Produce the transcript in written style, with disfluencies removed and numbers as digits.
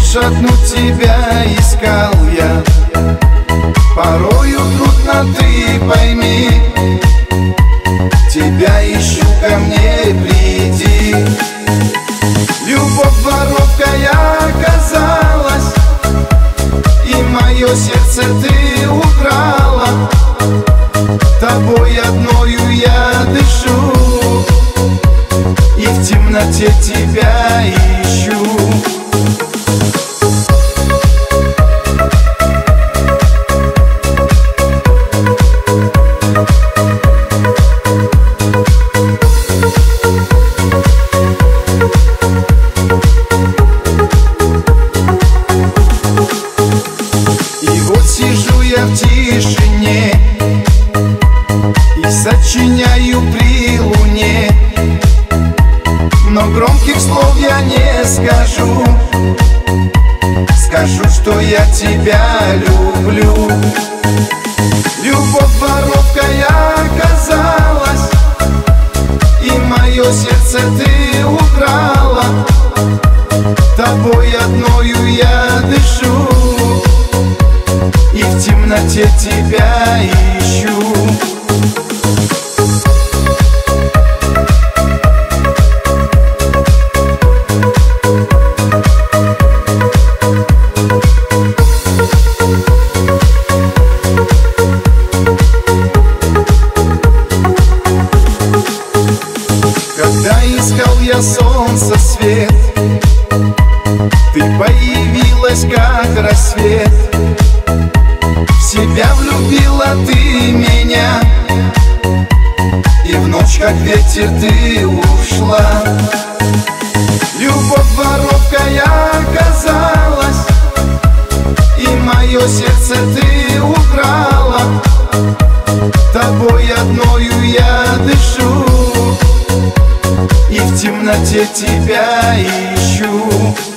лишь одну тебя искал я. Порою трудно, ты пойми, тебя ищу, ко мне приди. Любовь воровкой оказалась, и мое сердце ты украла. Тобой одною я дышу, и в темноте тебя ищу. И вот сижу я в тишине и сочиняю при луне, но громких слов я не скажу. Скажу, что я тебя люблю. Любовь воровкой оказалась, и мое сердце ты украла. Тобой одною я дышу, и в темноте тебя ищу. Когда искал я солнца свет, ты появилась как рассвет. В себя влюбила ты меня, и в ночь как ветер ты ушла. Любовь воровкой оказалась, и мое сердце ты украла. Тобой одною я дышу, и в темноте тебя ищу.